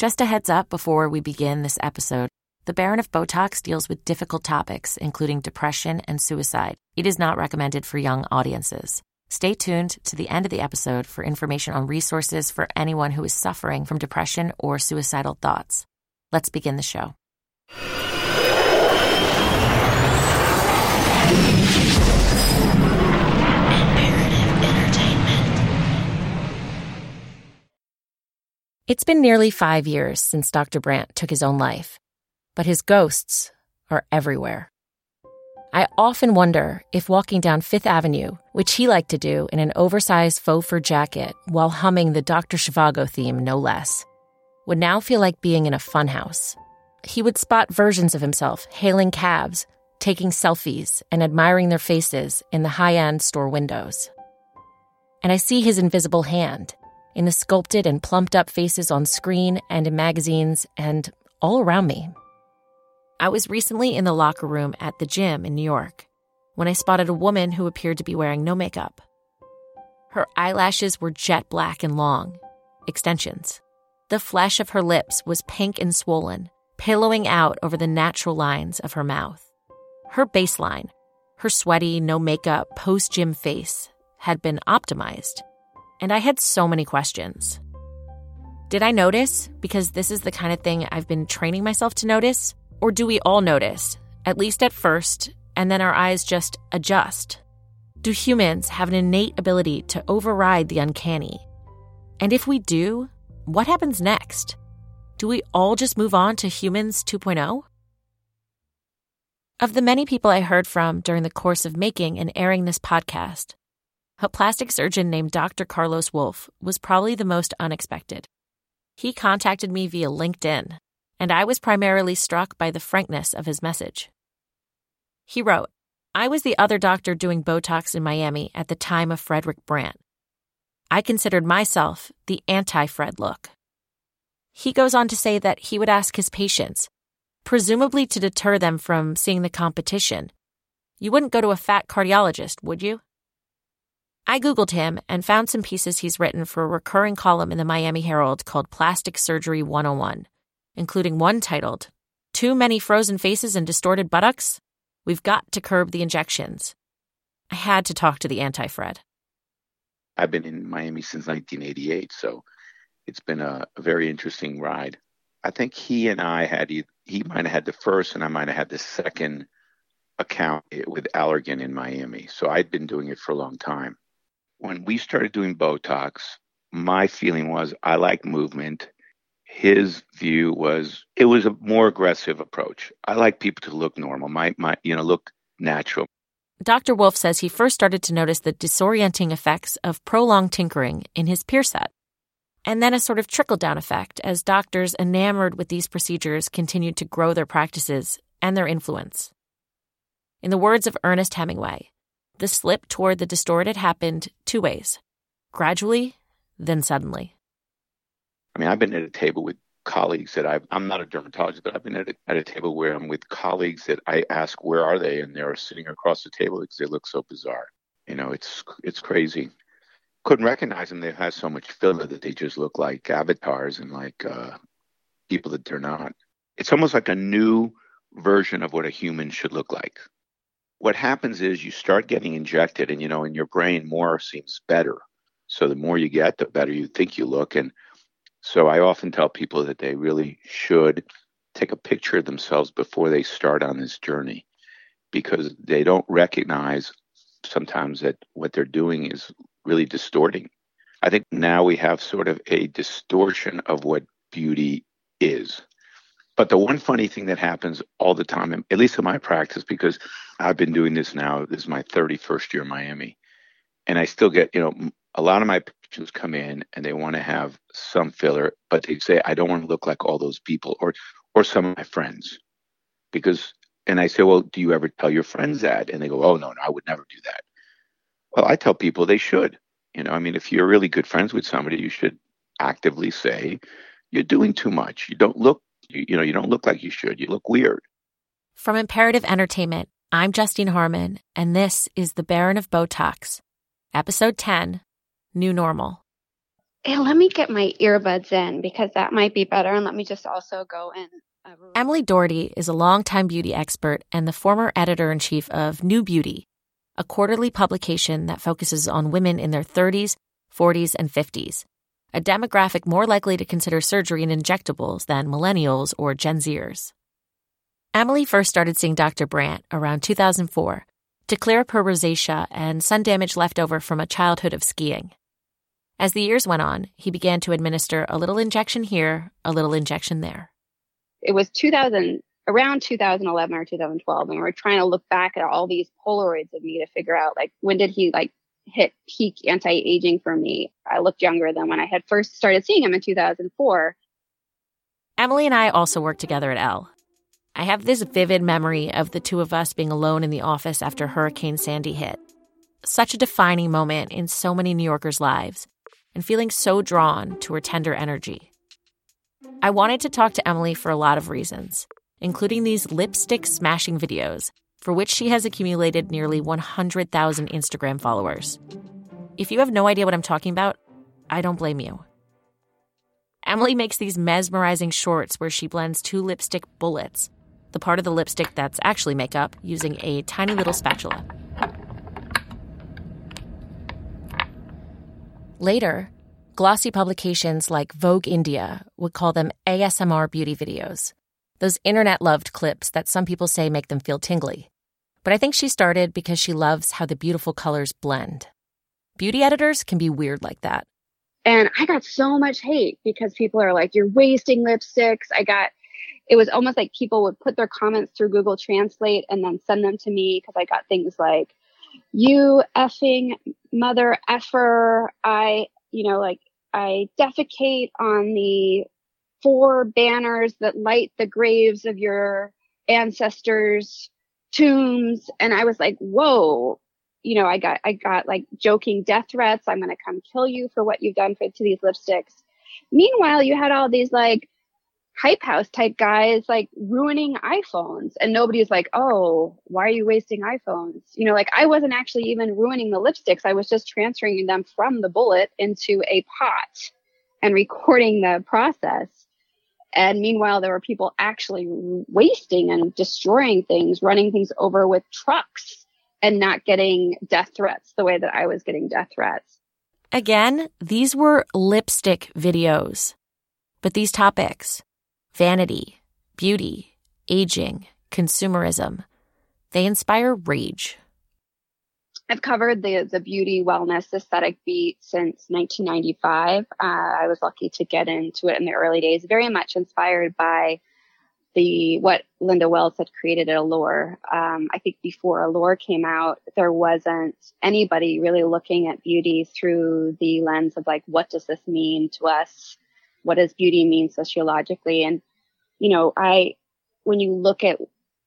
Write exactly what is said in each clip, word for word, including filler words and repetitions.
Just a heads up before we begin this episode, the Baron of Botox deals with difficult topics, including depression and suicide. It is not recommended for young audiences. Stay tuned to the end of the episode for information on resources for anyone who is suffering from depression or suicidal thoughts. Let's begin the show. It's been nearly five years since Doctor Brandt took his own life, but his ghosts are everywhere. I often wonder if walking down Fifth Avenue, which he liked to do in an oversized faux fur jacket while humming the Doctor Zhivago theme no less, would now feel like being in a funhouse. He would spot versions of himself hailing cabs, taking selfies, and admiring their faces in the high-end store windows. And I see his invisible hand in the sculpted and plumped-up faces on screen and in magazines and all around me. I was recently in the locker room at the gym in New York when I spotted a woman who appeared to be wearing no makeup. Her eyelashes were jet black and long, extensions. The flesh of her lips was pink and swollen, pillowing out over the natural lines of her mouth. Her baseline, her sweaty, no makeup, post-gym face, had been optimized. And I had so many questions. Did I notice because this is the kind of thing I've been training myself to notice? Or do we all notice, at least at first, and then our eyes just adjust? Do humans have an innate ability to override the uncanny? And if we do, what happens next? Do we all just move on to humans two point oh? Of the many people I heard from during the course of making and airing this podcast, a plastic surgeon named Doctor Carlos Wolf was probably the most unexpected. He contacted me via LinkedIn, and I was primarily struck by the frankness of his message. He wrote, "I was the other doctor doing Botox in Miami at the time of Frederick Brandt. I considered myself the anti-Fred look." He goes on to say that he would ask his patients, presumably to deter them from seeing the competition, "You wouldn't go to a fat cardiologist, would you?" I Googled him and found some pieces he's written for a recurring column in the Miami Herald called Plastic Surgery one oh one, including one titled, "Too Many Frozen Faces and Distorted Buttocks? We've Got to Curb the Injections." I had to talk to the anti-Fred. I've been in Miami since nineteen eighty-eight, so it's been a, a very interesting ride. I think he and I had, he might have had the first and I might have had the second account with Allergan in Miami. So I'd been doing it for a long time. When we started doing Botox, my feeling was I like movement. His view was it was a more aggressive approach. I like people to look normal, my, my, you know, look natural. Doctor Wolf says he first started to notice the disorienting effects of prolonged tinkering in his peer set, and then a sort of trickle-down effect as doctors enamored with these procedures continued to grow their practices and their influence. In the words of Ernest Hemingway, the slip toward the distorted happened two ways, gradually, then suddenly. I mean, I've been at a table with colleagues that I've, I'm not a dermatologist, but I've been at a, at a table where I'm with colleagues that I ask, where are they? And they're sitting across the table because they look so bizarre. You know, it's it's crazy. Couldn't recognize them. They have so much filler that they just look like avatars and like uh, people that they're not. It's almost like a new version of what a human should look like. What happens is you start getting injected and, you know, in your brain, more seems better. So the more you get, the better you think you look. And so I often tell people that they really should take a picture of themselves before they start on this journey, because they don't recognize sometimes that what they're doing is really distorting. I think now we have sort of a distortion of what beauty is. But the one funny thing that happens all the time, at least in my practice, because I've been doing this now, this is my thirty-first year in Miami, and I still get, you know, a lot of my patients come in and they want to have some filler, but they say, I don't want to look like all those people or or some of my friends. Because, and I say, well, do you ever tell your friends that? And they go, oh, no, no, I would never do that. Well, I tell people they should. You know, I mean, if you're really good friends with somebody, you should actively say, you're doing too much. You don't look, you, you know, you don't look like you should. You look weird. From Imperative Entertainment, I'm Justine Harmon, and this is The Baron of Botox, Episode ten, New Normal. Hey, let me get my earbuds in because that might be better. And let me just also go in. Uh, Emily Doherty is a longtime beauty expert and the former editor-in-chief of New Beauty, a quarterly publication that focuses on women in their thirties, forties, and fifties, a demographic more likely to consider surgery and injectables than millennials or Gen Zers. Emily first started seeing Doctor Brandt around two thousand four to clear up her rosacea and sun damage left over from a childhood of skiing. As the years went on, he began to administer a little injection here, a little injection there. It was two thousand, around two thousand eleven or two thousand twelve, and we were trying to look back at all these Polaroids of me to figure out, like, when did he, like, hit peak anti-aging for me? I looked younger than when I had first started seeing him in two thousand four. Emily and I also worked together at Elle. I have this vivid memory of the two of us being alone in the office after Hurricane Sandy hit. Such a defining moment in so many New Yorkers' lives, and feeling so drawn to her tender energy. I wanted to talk to Emily for a lot of reasons, including these lipstick smashing videos, for which she has accumulated nearly one hundred thousand Instagram followers. If you have no idea what I'm talking about, I don't blame you. Emily makes these mesmerizing shorts where she blends two lipstick bullets, the part of the lipstick that's actually makeup, using a tiny little spatula. Later, glossy publications like Vogue India would call them A S M R beauty videos, those internet-loved clips that some people say make them feel tingly. But I think she started because she loves how the beautiful colors blend. Beauty editors can be weird like that. And I got so much hate because people are like, you're wasting lipsticks. I got, it was almost like people would put their comments through Google Translate and then send them to me because I got things like, you effing mother effer. I, you know, like I defecate on the four banners that light the graves of your ancestors' tombs. And I was like, whoa. You know, I got, I got like joking death threats. I'm going to come kill you for what you've done for, to these lipsticks. Meanwhile, you had all these like hype house type guys like ruining iPhones, and nobody's like, oh, why are you wasting iPhones? You know, like I wasn't actually even ruining the lipsticks. I was just transferring them from the bullet into a pot and recording the process. And meanwhile, there were people actually wasting and destroying things, running things over with trucks, and not getting death threats the way that I was getting death threats. Again, these were lipstick videos. But these topics, vanity, beauty, aging, consumerism, they inspire rage. I've covered the, the beauty, wellness, aesthetic beat since nineteen ninety-five. Uh, I was lucky to get into it in the early days, very much inspired by the what Linda Wells had created at Allure. Um, I think before Allure came out, there wasn't anybody really looking at beauty through the lens of like, what does this mean to us? What does beauty mean sociologically? And, you know, I, when you look at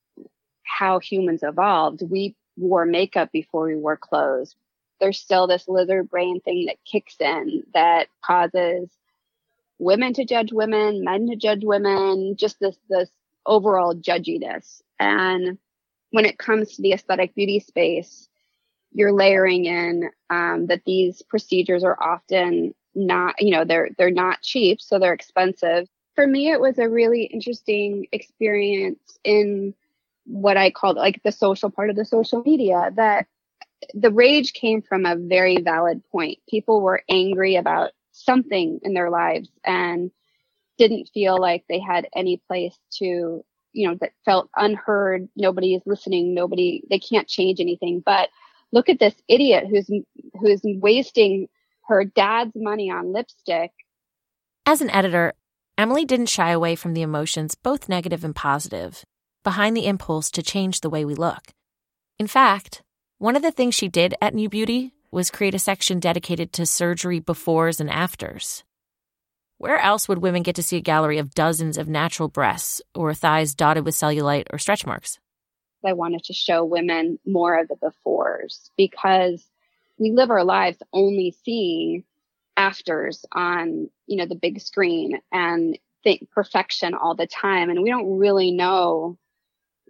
how humans evolved, we wore makeup before we wore clothes. There's still this lizard brain thing that kicks in that causes women to judge women, men to judge women, just this, this overall judginess. And when it comes to the aesthetic beauty space, you're layering in um, that these procedures are often not, you know, they're, they're not cheap, so they're expensive. For me, it was a really interesting experience in what I called like the social part of the social media, that the rage came from a very valid point. People were angry about something in their lives and didn't feel like they had any place to, you know, that felt unheard. Nobody is listening. Nobody, they can't change anything. But look at this idiot who's, who's wasting her dad's money on lipstick. As an editor, Emily didn't shy away from the emotions, both negative and positive, behind the impulse to change the way we look. In fact, one of the things she did at New Beauty was create a section dedicated to surgery befores and afters. Where else would women get to see a gallery of dozens of natural breasts or thighs dotted with cellulite or stretch marks? I wanted to show women more of the befores because we live our lives only seeing afters on, you know, the big screen and think perfection all the time. And we don't really know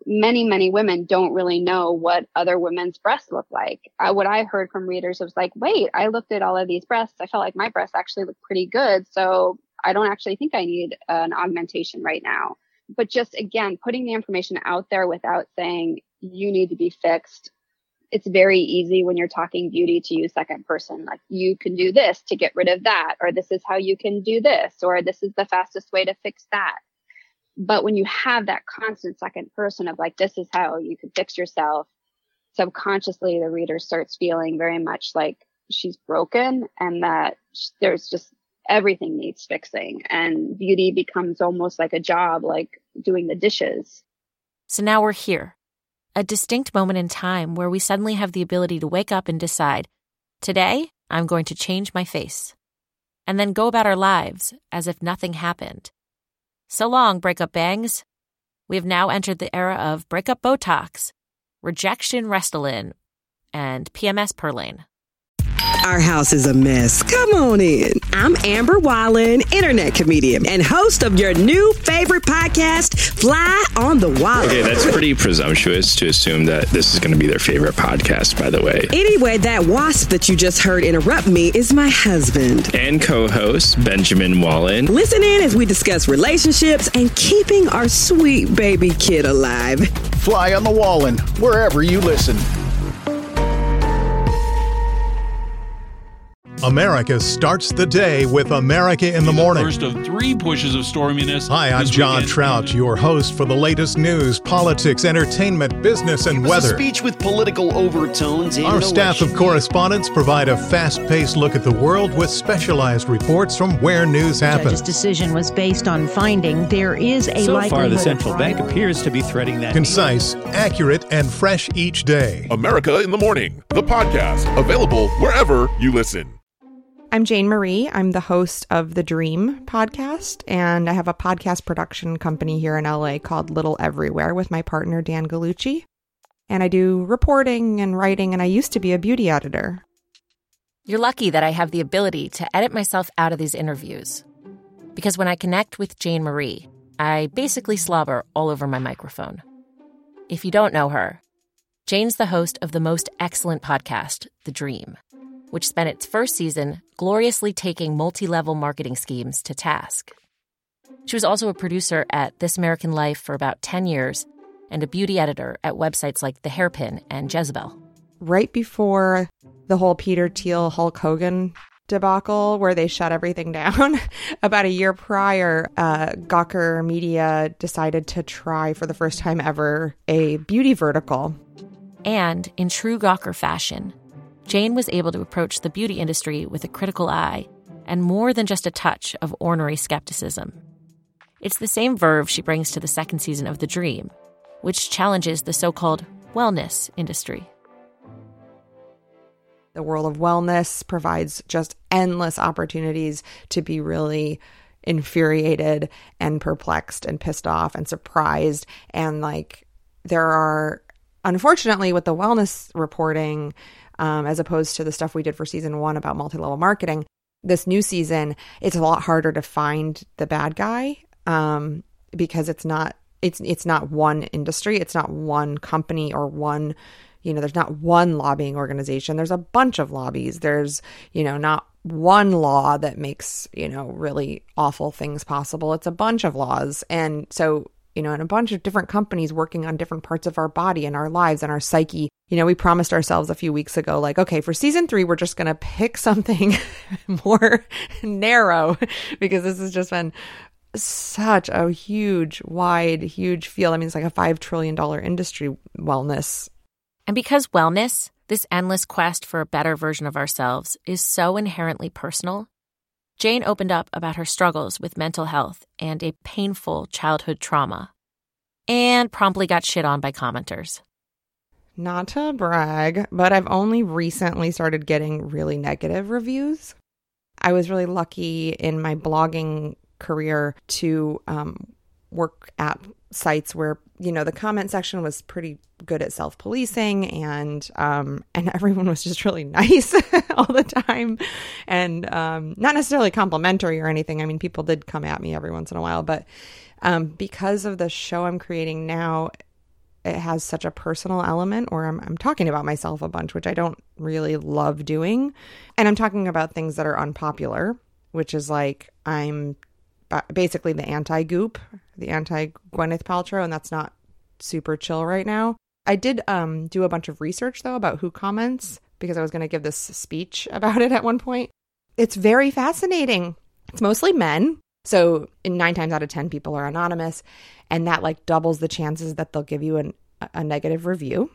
many, many women don't really know what other women's breasts look like. Uh, what I heard from readers was like, wait, I looked at all of these breasts. I felt like my breasts actually look pretty good. So I don't actually think I need an augmentation right now. But just, again, putting the information out there without saying you need to be fixed. It's very easy when you're talking beauty to use second person. Like, you can do this to get rid of that, or this is how you can do this, or this is the fastest way to fix that. But when you have that constant second person of like, this is how you can fix yourself, subconsciously the reader starts feeling very much like she's broken and that there's just everything needs fixing. And beauty becomes almost like a job, like doing the dishes. So now we're here. A distinct moment in time where we suddenly have the ability to wake up and decide, today I'm going to change my face, and then go about our lives as if nothing happened. So long, breakup bangs. We have now entered the era of breakup Botox, rejection Restylane, and P M S Perlane. Our house is a mess. Come on in. I'm Amber Wallen, internet comedian and host of your new favorite podcast, Fly on the Wallen. Okay, that's pretty presumptuous to assume that this is going to be their favorite podcast, by the way. Anyway, that wasp that you just heard interrupt me is my husband. And co-host, Benjamin Wallen. Listen in as we discuss relationships and keeping our sweet baby kid alive. Fly on the Wallen, wherever you listen. America starts the day with America in the Morning. First of three pushes of storminess. Hi, I'm John Trout, your host for the latest news, politics, entertainment, business, and weather. A speech with political overtones. Our staff of correspondents provide a fast-paced look at the world with specialized reports from where news happens. The judge's decision was based on finding there is a so likelihood. So far, the central bank appears to be threading that. Concise, accurate, and fresh each day. America in the Morning, the podcast, available wherever you listen. I'm Jane Marie. I'm the host of the Dream podcast, and I have a podcast production company here in L A called Little Everywhere with my partner, Dan Gallucci. And I do reporting and writing, and I used to be a beauty editor. You're lucky that I have the ability to edit myself out of these interviews. Because when I connect with Jane Marie, I basically slobber all over my microphone. If you don't know her, Jane's the host of the most excellent podcast, The Dream, which spent its first season gloriously taking multi-level marketing schemes to task. She was also a producer at This American Life for about ten years and a beauty editor at websites like The Hairpin and Jezebel. Right before the whole Peter Thiel, Hulk Hogan debacle where they shut everything down, about a year prior, uh, Gawker Media decided to try for the first time ever a beauty vertical. And in true Gawker fashion, Jane was able to approach the beauty industry with a critical eye and more than just a touch of ornery skepticism. It's the same verve she brings to the second season of The Dream, which challenges the so-called wellness industry. The world of wellness provides just endless opportunities to be really infuriated and perplexed and pissed off and surprised. And like, there are, unfortunately, with the wellness reporting, Um, as opposed to the stuff we did for season one about multi-level marketing. This new season, it's a lot harder to find the bad guy um, because it's not it's it's not one industry, it's not one company or one, you know, there's not one lobbying organization. There's a bunch of lobbies. There's, you know, not one law that makes, you know, really awful things possible. It's a bunch of laws. And so, you know, and a bunch of different companies working on different parts of our body and our lives and our psyche. You know, we promised ourselves a few weeks ago, like, okay, for season three, we're just going to pick something more narrow because this has just been such a huge, wide, huge field. I mean, it's like a five trillion dollars industry, wellness. And because wellness, this endless quest for a better version of ourselves, is so inherently personal, Jane opened up about her struggles with mental health and a painful childhood trauma, and promptly got shit on by commenters. Not to brag, but I've only recently started getting really negative reviews. I was really lucky in my blogging career to um, work at sites where, you know, the comment section was pretty good at self-policing, and um, and everyone was just really nice all the time, and um, not necessarily complimentary or anything. I mean, people did come at me every once in a while, but um, because of the show I'm creating now, it has such a personal element, or I'm, I'm talking about myself a bunch, which I don't really love doing. And I'm talking about things that are unpopular, which is like I'm basically the anti-Goop, the anti-Gwyneth Paltrow, and that's not super chill right now. I did um, do a bunch of research, though, about who comments, because I was going to give this speech about it at one point. It's very fascinating. It's mostly men. So nine times out of ten, people are anonymous, and that like doubles the chances that they'll give you an, a negative review.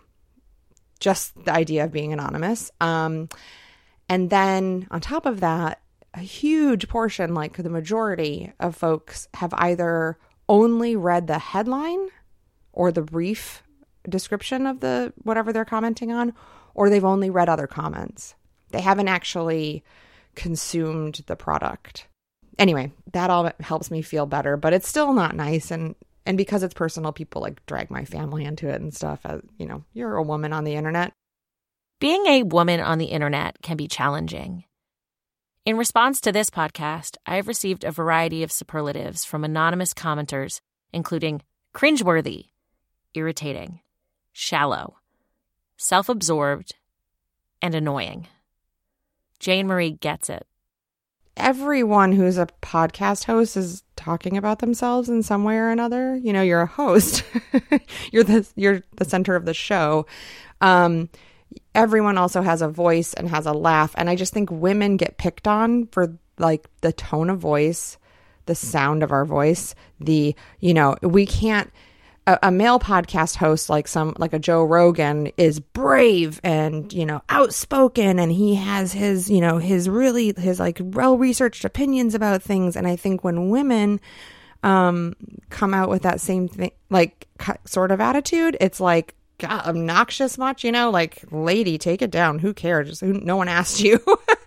Just the idea of being anonymous. Um, and then on top of that, a huge portion, like the majority of folks, have either only read the headline or the brief description of the whatever they're commenting on, or they've only read other comments. They haven't actually consumed the product. Anyway, that all helps me feel better, but it's still not nice. And, and because it's personal, people like drag my family into it and stuff. As, you know, you're a woman on the internet. Being a woman on the internet can be challenging. In response to this podcast, I have received a variety of superlatives from anonymous commenters, including cringeworthy, irritating, shallow, self-absorbed, and annoying. Jane Marie gets it. Everyone who's a podcast host is talking about themselves in some way or another. You know, you're a host. you're the you're the center of the show. Um, everyone also has a voice and has a laugh. And I just think women get picked on for like the tone of voice, the sound of our voice, the, you know, we can't, a, a male podcast host like some, like a Joe Rogan is brave and, you know, outspoken, and he has his, you know, his really, his like well-researched opinions about things. And I think when women um, come out with that same thing, like sort of attitude, it's like, God, obnoxious much, you know, like, lady, take it down. Who cares? Who, no one asked you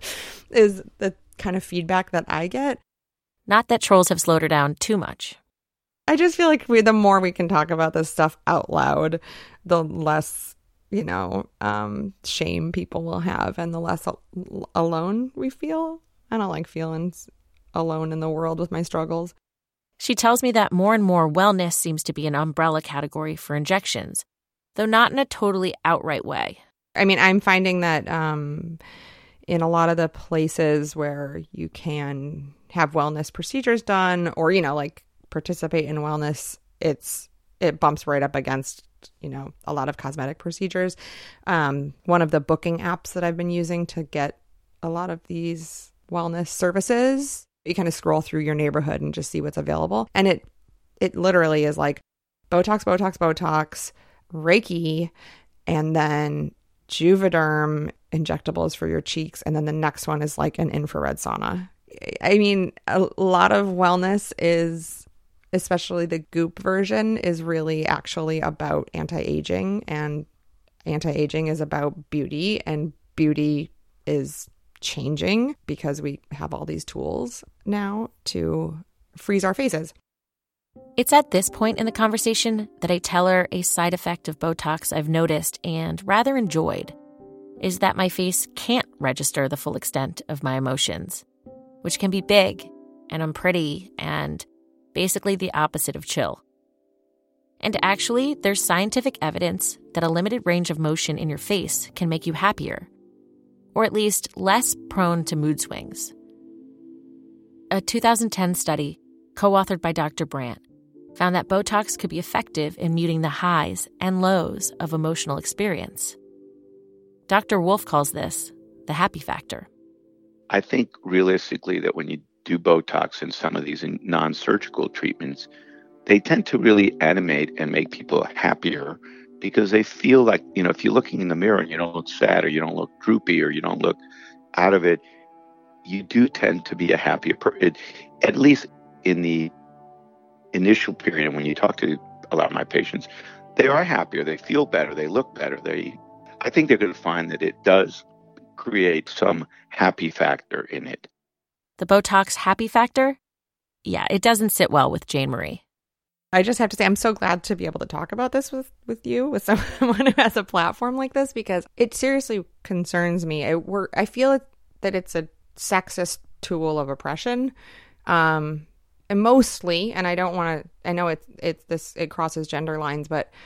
is the kind of feedback that I get. Not that trolls have slowed her down too much. I just feel like we, the more we can talk about this stuff out loud, the less, you know, um, shame people will have, and the less al- alone we feel. I don't like feeling alone in the world with my struggles. She tells me that more and more wellness seems to be an umbrella category for injections, though not in a totally outright way. I mean, I'm finding that um, in a lot of the places where you can have wellness procedures done, or, you know, like participate in wellness, it's it bumps right up against, you know, a lot of cosmetic procedures. Um, one of the booking apps that I've been using to get a lot of these wellness services, you kind of scroll through your neighborhood and just see what's available. And it it literally is like Botox, Botox, Botox, Reiki, and then Juvederm injectables for your cheeks. And then the next one is like an infrared sauna. I mean, a lot of wellness is, especially the Goop version, is really actually about anti-aging, and anti-aging is about beauty, and beauty is changing because we have all these tools now to freeze our faces. It's at this point in the conversation that I tell her a side effect of Botox I've noticed and rather enjoyed is that my face can't register the full extent of my emotions, which can be big and unpretty and basically the opposite of chill. And actually, there's scientific evidence that a limited range of motion in your face can make you happier, or at least less prone to mood swings. A two thousand ten study, co-authored by Doctor Brandt, found that Botox could be effective in muting the highs and lows of emotional experience. Doctor Wolf calls this the happy factor. I think realistically that when you do Botox and some of these non-surgical treatments, they tend to really animate and make people happier because they feel like, you know, if you're looking in the mirror and you don't look sad or you don't look droopy or you don't look out of it, you do tend to be a happier person, at least in the initial period. And when you talk to a lot of my patients, they are happier, they feel better, they look better. They, I think they're going to find that it does create some happy factor in it. The Botox happy factor? Yeah, it doesn't sit well with Jane Marie. I just have to say, I'm so glad to be able to talk about this with, with you, with someone who has a platform like this, because it seriously concerns me. I, we're, I feel that it's a sexist tool of oppression. Um, and mostly, and I don't want to, I know it's, it's this, it crosses gender lines, but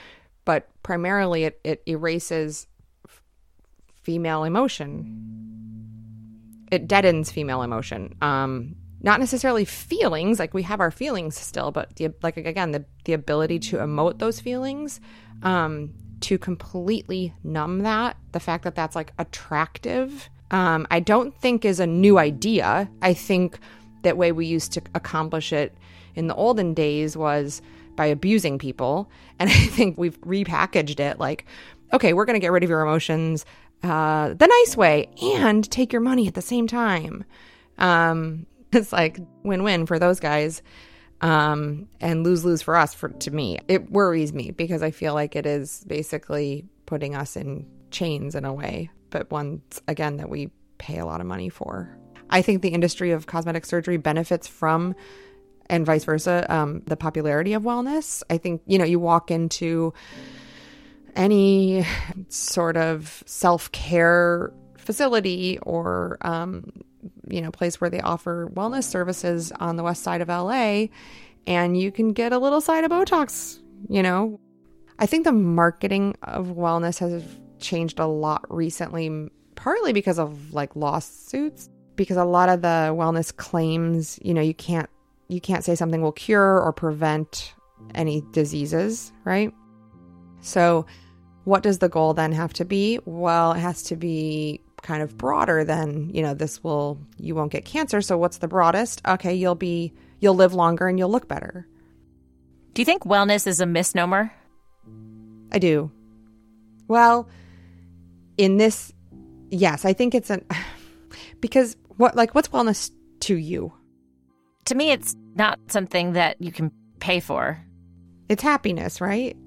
but primarily it, it erases f- female emotion. It deadens female emotion. Um, not necessarily feelings, like we have our feelings still, but the, like again, the, the ability to emote those feelings, um, to completely numb that, the fact that that's like attractive, um, I don't think is a new idea. I think that way we used to accomplish it in the olden days was by abusing people. And I think we've repackaged it like, okay, we're going to get rid of your emotions uh, the nice way and take your money at the same time. Um, it's like win-win for those guys, um, and lose-lose for us. For to me, it worries me because I feel like it is basically putting us in chains in a way, but ones, again, that we pay a lot of money for. I think the industry of cosmetic surgery benefits from, and vice versa, um, the popularity of wellness. I think, you know, you walk into any sort of self-care facility or, um, you know, place where they offer wellness services on the west side of L A, and you can get a little side of Botox, you know. I think the marketing of wellness has changed a lot recently, partly because of like lawsuits, because a lot of the wellness claims, you know, you can't you can't say something will cure or prevent any diseases, right? So what does the goal then have to be? Well, it has to be kind of broader than, you know, this will, you won't get cancer. So what's the broadest? Okay, you'll be, you'll live longer and you'll look better. Do you think wellness is a misnomer? I do. Well, in this, yes, I think it's an, because what, like, what's wellness to you? To me, it's not something that you can pay for. It's happiness, right?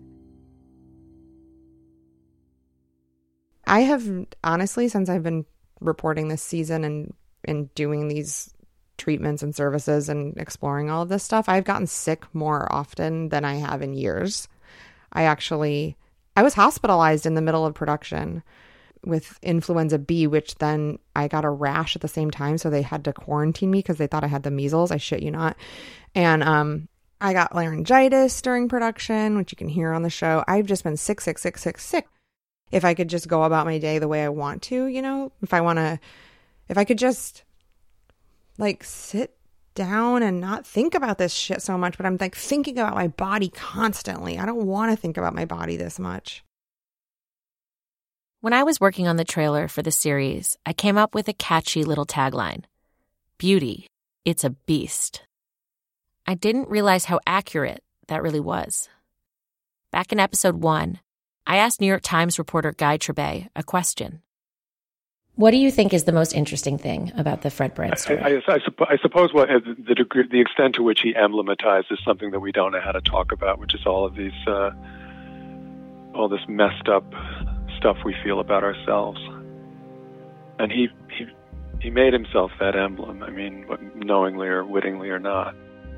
I have, honestly, since I've been reporting this season and, and doing these treatments and services and exploring all of this stuff, I've gotten sick more often than I have in years. I actually, I was hospitalized in the middle of production with influenza B, which then I got a rash at the same time. So they had to quarantine me because they thought I had the measles. I shit you not. And um, I got laryngitis during production, which you can hear on the show. I've just been sick, sick, sick, sick, sick. If I could just go about my day the way I want to, you know, if I want to, if I could just like sit down and not think about this shit so much, but I'm like thinking about my body constantly. I don't want to think about my body this much. When I was working on the trailer for the series, I came up with a catchy little tagline. Beauty, it's a beast. I didn't realize how accurate that really was. Back in episode one, I asked New York Times reporter Guy Trebay a question. What do you think is the most interesting thing about the Fred Brandt story? I, I, I, suppo- I suppose what the degree, the extent to which he emblematized is something that we don't know how to talk about, which is all of these, uh, all this messed up stuff we feel about ourselves. And he he he made himself that emblem. I mean, knowingly or wittingly or not.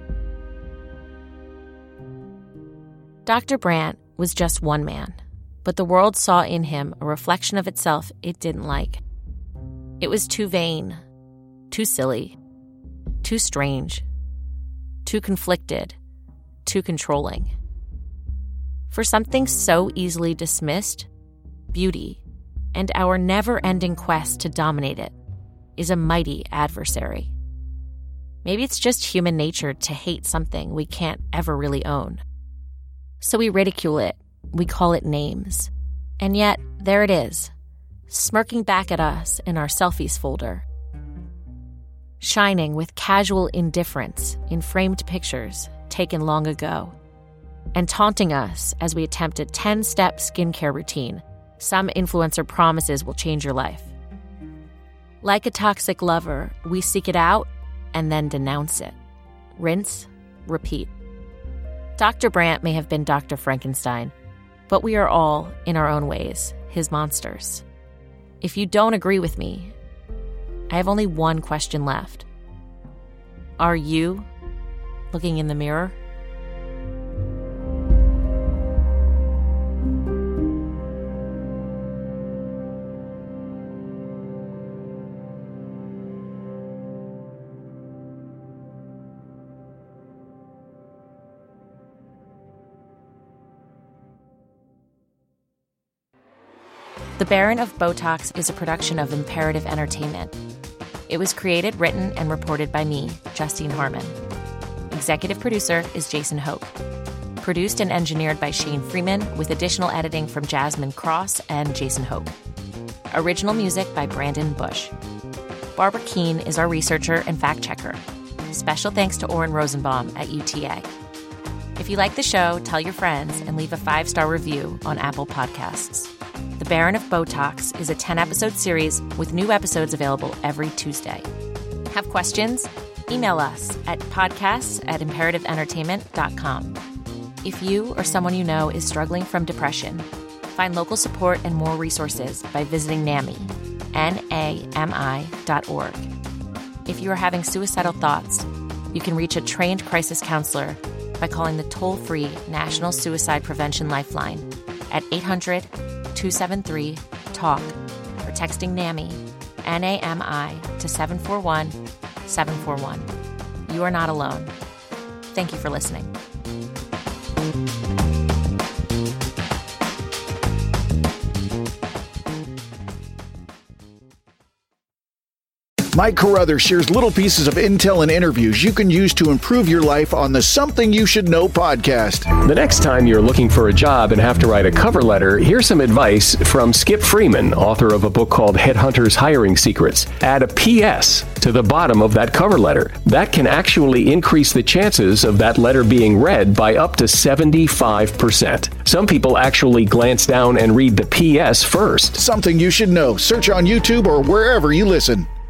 Doctor Brandt was just one man, but the world saw in him a reflection of itself it didn't like. It was too vain, too silly, too strange, too conflicted, too controlling. For something so easily dismissed, beauty, and our never-ending quest to dominate it, is a mighty adversary. Maybe it's just human nature to hate something we can't ever really own. So we ridicule it, we call it names, and yet there it is, smirking back at us in our selfies folder, shining with casual indifference in framed pictures taken long ago, and taunting us as we attempt a ten-step skincare routine some influencer promises will change your life. Like a toxic lover, we seek it out and then denounce it. Rinse, repeat. Doctor Brandt may have been Doctor Frankenstein, but we are all, in our own ways, his monsters. If you don't agree with me, I have only one question left. Are you looking in the mirror? The Baron of Botox is a production of Imperative Entertainment. It was created, written, and reported by me, Justine Harmon. Executive producer is Jason Hope. Produced and engineered by Shane Freeman, with additional editing from Jasmine Cross and Jason Hope. Original music by Brandon Bush. Barbara Keene is our researcher and fact-checker. Special thanks to Oren Rosenbaum at U T A. If you like the show, tell your friends and leave a five-star review on Apple Podcasts. The Baron of Botox is a ten-episode series with new episodes available every Tuesday. Have questions? Email us at podcasts at imperative entertainment dot com. If you or someone you know is struggling from depression, find local support and more resources by visiting NAMI, N A M I dot org. If you are having suicidal thoughts, you can reach a trained crisis counselor by calling the toll-free National Suicide Prevention Lifeline at eight hundred, two seven three, TALK or texting NAMI, N A M I, to seven four one, seven four one. You are not alone. Thank you for listening. Mike Carruthers shares little pieces of intel and interviews you can use to improve your life on the Something You Should Know podcast. The next time you're looking for a job and have to write a cover letter, here's some advice from Skip Freeman, author of a book called Headhunters Hiring Secrets. Add a P S to the bottom of that cover letter. That can actually increase the chances of that letter being read by up to seventy-five percent. Some people actually glance down and read the P S first. Something You Should Know. Search on YouTube or wherever you listen.